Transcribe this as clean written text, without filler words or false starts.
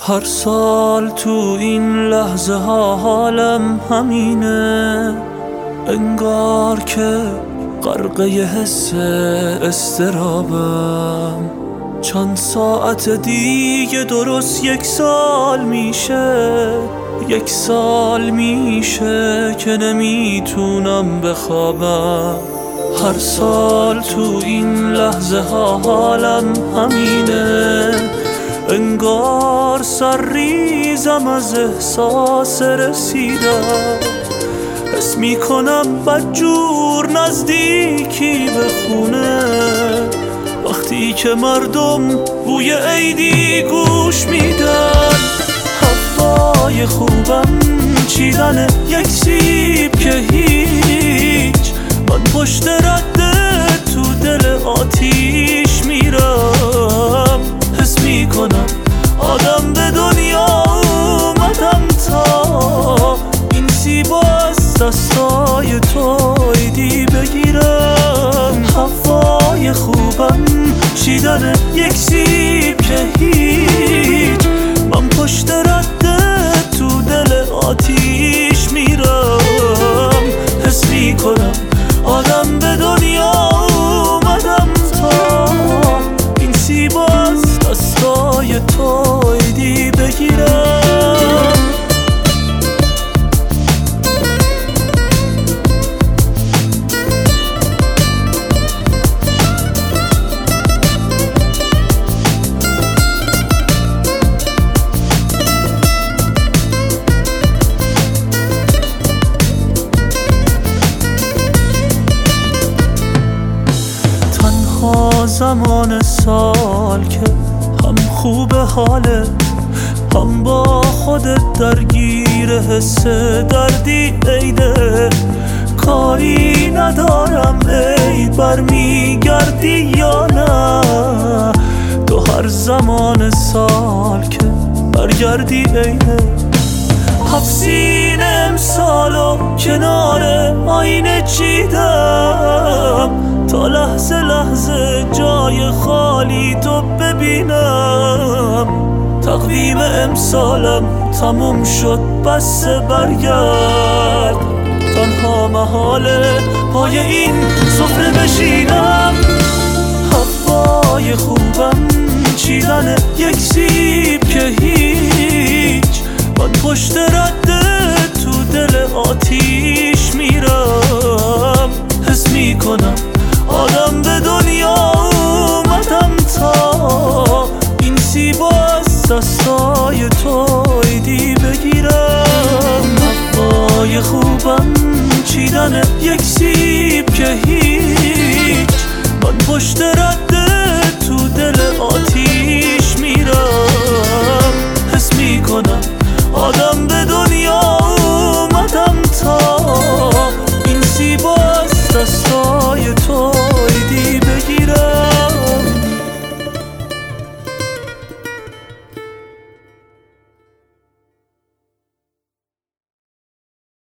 هر سال تو این لحظه ها حالم همینه، انگار که غرقه حس استرابم. چند ساعت دیگه درست 1 سال میشه، 1 سال میشه که نمیتونم بخوابم. هر سال تو این لحظه ها حالم همینه، انگار سرریزم از احساس رسیدم. حس میکنم بدجور نزدیکی به خونه، وقتی که مردم بوی عیدی گوش میدن. هوای خوبم چیدن 1 سیب که هیچ، من پشت رده تو دل آتیش میرم. حس میکنم آدم به دنیا اومدم تا این سیبا از دستای تو عیدی بگیرم. هوای خوبم چیدن 1 سیب که هیچ، من پشت رده تو دل آتیش میرم. حس میکنم آدم به دنیا اومدم تا این سیبا از دستای تو عیدی بگیرم. زمان سال که هم خوب حالت، هم با خودت درگیر حس دردی عیده. کاری ندارم عید برمیگردی یا نه، تو هر زمان سال که برگردی عیده. 7 سینه امسالو کنار آینه چیدم تا لحظه لحظه جای خالی تو ببینم. تقویم امسالم تموم شد بس برگرد، تنها محاله پای این سفره بشینم. هوای خوبم چیدن 1 سیب که هیچ، من پشت رده تو دل آتیش میرم. حس میکنم آدم به دنیا اومدم تا این سیبا از دستای تو عیدی بگیرم. هوای خوبم چیدن 1 سیب که هیچ، من پشت رده تو دل آتیش